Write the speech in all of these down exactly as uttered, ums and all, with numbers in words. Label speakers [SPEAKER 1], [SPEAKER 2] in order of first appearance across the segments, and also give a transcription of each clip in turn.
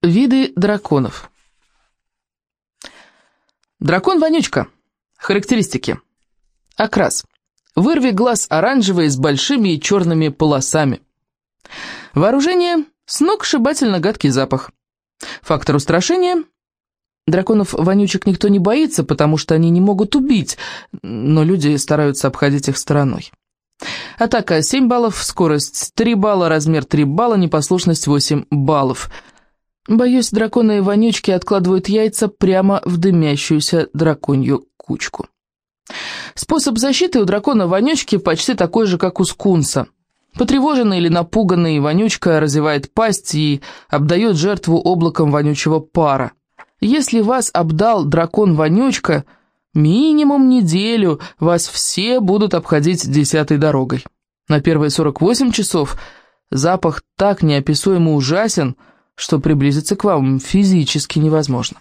[SPEAKER 1] Виды драконов. Дракон-вонючка. Характеристики. Окрас. Вырви глаз оранжевый с большими и черными полосами. Вооружение. Сногсшибательно гадкий запах. Фактор устрашения. Драконов-вонючек никто не боится, потому что они не могут убить, но люди стараются обходить их стороной. Атака семь баллов, скорость три балла, размер три балла, непослушность восемь баллов. Боюсь, драконы и вонючки откладывают яйца прямо в дымящуюся драконью кучку. Способ защиты у дракона-вонючки почти такой же, как у скунса. Потревоженный или напуганный вонючка разевает пасть и обдает жертву облаком вонючего пара. Если вас обдал дракон-вонючка, минимум неделю вас все будут обходить десятой дорогой. На первые сорок восемь часов запах так неописуемо ужасен, что приблизиться к вам физически невозможно.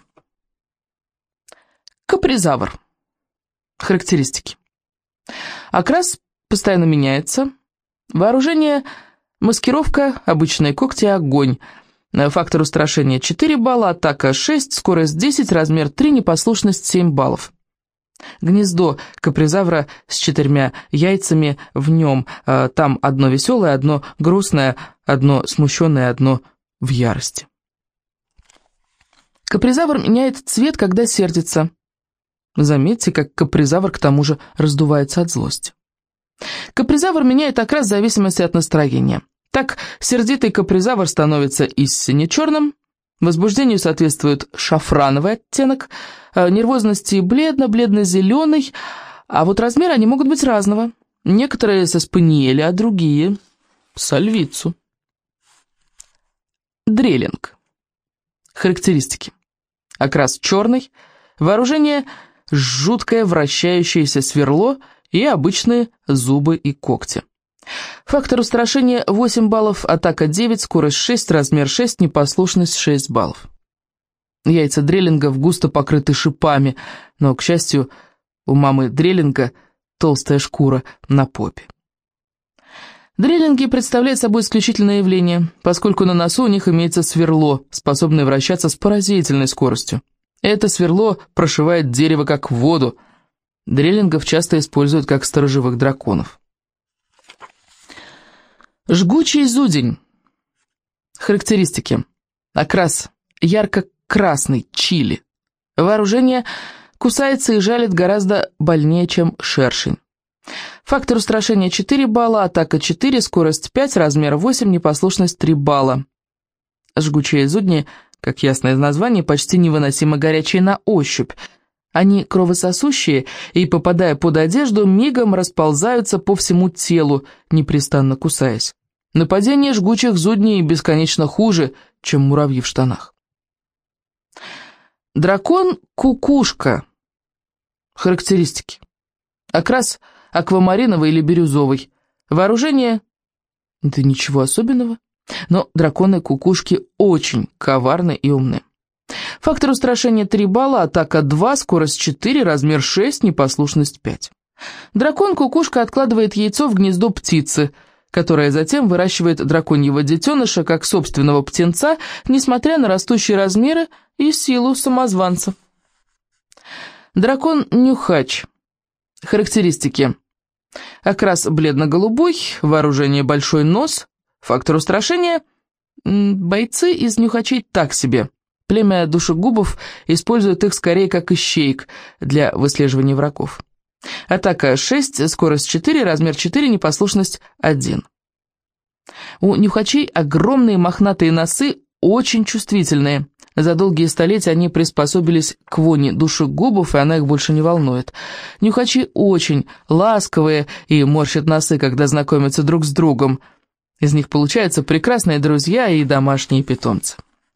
[SPEAKER 1] Капризавр. Характеристики. Окрас постоянно меняется. Вооружение, маскировка, обычные когти, огонь. Фактор устрашения четыре балла, атака шесть, скорость десять, размер три, непослушность семь баллов. Гнездо капризавра с четырьмя яйцами в нем. Там одно веселое, одно грустное, одно смущенное, одно в ярости. Капризавр меняет цвет, когда сердится. Заметьте, как капризавр к тому же раздувается от злости. Капризавр меняет окрас в зависимости от настроения. Так, сердитый капризавр становится истинно черным, возбуждению соответствует шафрановый оттенок, нервозности бледно-бледно-зеленый, а вот размеры они могут быть разного. Некоторые со спаниеля, а другие со львицу. Дрелинг. Характеристики. Окрас черный, вооружение жуткое вращающееся сверло и обычные зубы и когти. Фактор устрашения восемь баллов, атака девять, скорость шесть, размер шесть, непослушность шесть баллов. Яйца дреллингов густо покрыты шипами, но, к счастью, у мамы дреллинга толстая шкура на попе. Дреллинги представляют собой исключительное явление, поскольку на носу у них имеется сверло, способное вращаться с поразительной скоростью. Это сверло прошивает дерево как воду. Дреллингов часто используют как сторожевых драконов. Жгучий зудень. Характеристики. Окрас ярко-красный, чили. Вооружение кусается и жалит гораздо больнее, чем шершень. Фактор устрашения четыре балла, атака четыре, скорость пять, размер восемь, непослушность три балла. Жгучие зудни, как ясно из названия, почти невыносимо горячие на ощупь. Они кровососущие и, попадая под одежду, мигом расползаются по всему телу, непрестанно кусаясь. Нападение жгучих зудней бесконечно хуже, чем муравьи в штанах. Дракон-кукушка. Характеристики. Окрас аквамариновый или бирюзовый. Вооружение... Да ничего особенного. Но драконы-кукушки очень коварны и умны. Фактор устрашения три балла, атака два, скорость четыре, размер шесть, непослушность пять. Дракон-кукушка откладывает яйцо в гнездо птицы, которая затем выращивает драконьего детеныша как собственного птенца, несмотря на растущие размеры и силу самозванца. Дракон-нюхач. Характеристики. Окрас бледно-голубой, вооружение большой нос, фактор устрашения. Бойцы из нюхачей так себе. Племя душегубов использует их скорее как ищеек для выслеживания врагов. Атака шесть, скорость четыре, размер четыре, непослушность один. У нюхачей огромные мохнатые носы, очень чувствительные. За долгие столетия они приспособились к воне душегубов, и она их больше не волнует. Нюхачи очень ласковые и морщат носы, когда знакомятся друг с другом. Из них получаются прекрасные друзья и домашние питомцы.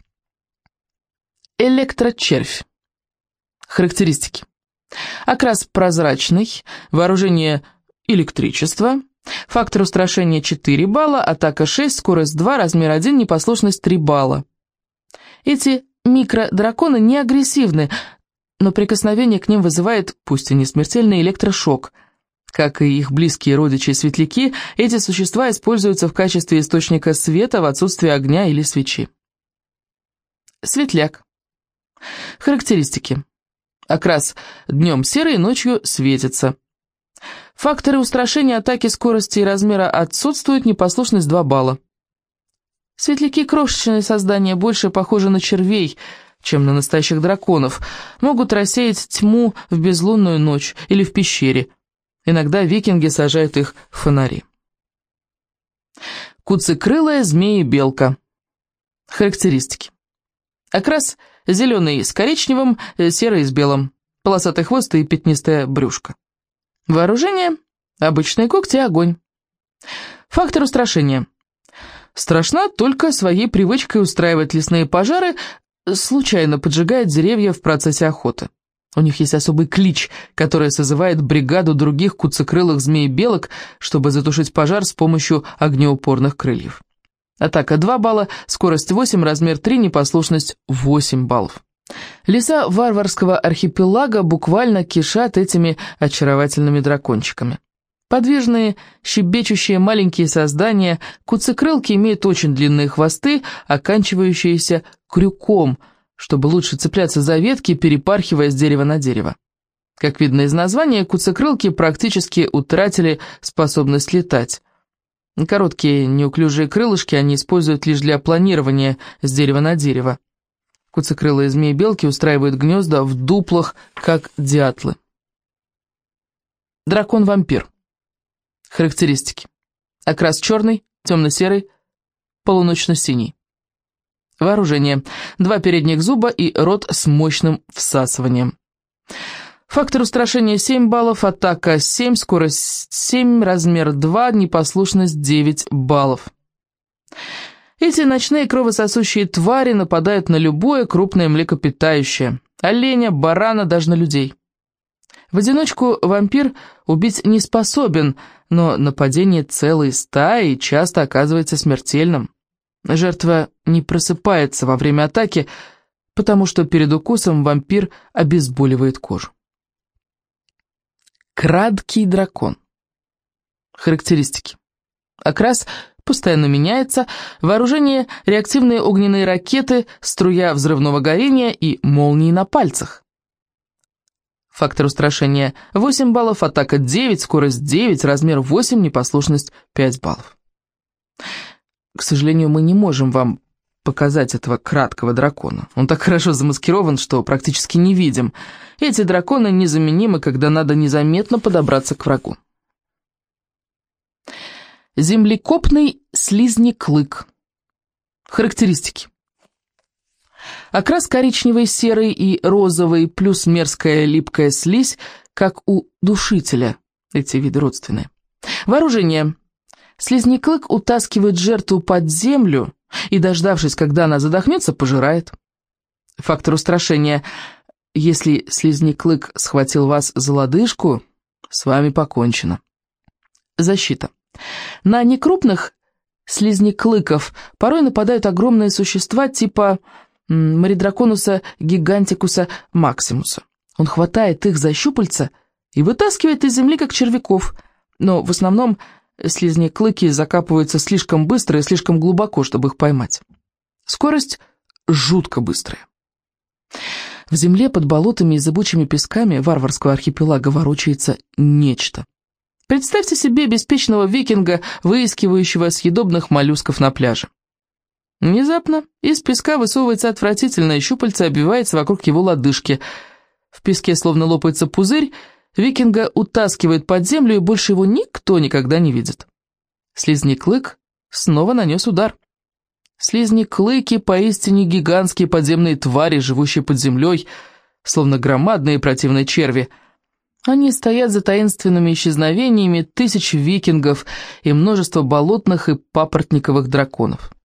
[SPEAKER 1] Электрочервь. Характеристики. Окрас прозрачный, вооружение электричество, фактор устрашения четыре балла, атака шесть, скорость два, размер один, непослушность три балла. Эти микродраконы не агрессивны, но прикосновение к ним вызывает, пусть и не смертельный, электрошок. Как и их близкие родичи-светляки, эти существа используются в качестве источника света в отсутствие огня или свечи. Светляк. Характеристики. Окрас днем серый, ночью светится. Факторы устрашения, атаки, скорости и размера отсутствуют, непослушность два балла. Светляки – крошечные создания, больше похожи на червей, чем на настоящих драконов. Могут рассеять тьму в безлунную ночь или в пещере. Иногда викинги сажают их в фонари. Куцекрылая змея-белка. Характеристики. Окрас зеленый с коричневым, серый с белым. Полосатый хвост и пятнистое брюшко. Вооружение – обычные когти и огонь. Фактор устрашения. Страшна только своей привычкой устраивать лесные пожары, случайно поджигает деревья в процессе охоты. У них есть особый клич, который созывает бригаду других куцекрылых змей-белок, чтобы затушить пожар с помощью огнеупорных крыльев. Атака два балла, скорость восемь, размер три, непослушность восемь баллов. Леса варварского архипелага буквально кишат этими очаровательными дракончиками. Подвижные, щебечущие маленькие создания, куцекрылки имеют очень длинные хвосты, оканчивающиеся крюком, чтобы лучше цепляться за ветки, перепархивая с дерева на дерево. Как видно из названия, куцекрылки практически утратили способность летать. Короткие неуклюжие крылышки они используют лишь для планирования с дерева на дерево. Куцекрылые змеи-белки устраивают гнезда в дуплах, как дятлы. Дракон-вампир. Характеристики. Окрас черный, темно-серый, полуночно-синий. Вооружение. Два передних зуба и рот с мощным всасыванием. Фактор устрашения семь баллов, атака семь, скорость семь, размер два, непослушность девять баллов. Эти ночные кровососущие твари нападают на любое крупное млекопитающее. Оленя, барана, даже на людей. В одиночку вампир убить не способен, но нападение целой стаи часто оказывается смертельным. Жертва не просыпается во время атаки, потому что перед укусом вампир обезболивает кожу. Краткий дракон. Характеристики. Окрас постоянно меняется, вооружение – реактивные огненные ракеты, струя взрывного горения и молнии на пальцах. Фактор устрашения восемь баллов, атака девять, скорость девять, размер восемь, непослушность пять баллов. К сожалению, мы не можем вам показать этого краткого дракона. Он так хорошо замаскирован, что практически не видим. Эти драконы незаменимы, когда надо незаметно подобраться к врагу. Землекопный слизни-клык. Характеристики. Окрас коричневый, серый и розовый, плюс мерзкая липкая слизь, как у душителя. Эти виды родственные. Вооружение. Слизни-клык утаскивает жертву под землю и, дождавшись, когда она задохнется, пожирает. Фактор устрашения. Если слизни-клык схватил вас за лодыжку, с вами покончено. Защита. На некрупных слизни-клыков порой нападают огромные существа типа Маридраконуса гигантикуса максимуса. Он хватает их за щупальца и вытаскивает из земли, как червяков, но в основном слизни-клыки закапываются слишком быстро и слишком глубоко, чтобы их поймать. Скорость жутко быстрая. В земле под болотами и зыбучими песками варварского архипелага ворочается нечто. Представьте себе беспечного викинга, выискивающего съедобных моллюсков на пляже. Внезапно из песка высовывается отвратительное щупальце, обвивается вокруг его лодыжки. В песке словно лопается пузырь, викинга утаскивает под землю, и больше его никто никогда не видит. Слизни-клык снова нанес удар. Слизни-клыки поистине гигантские подземные твари, живущие под землей, словно громадные противные черви. Они стоят за таинственными исчезновениями тысяч викингов и множество болотных и папоротниковых драконов.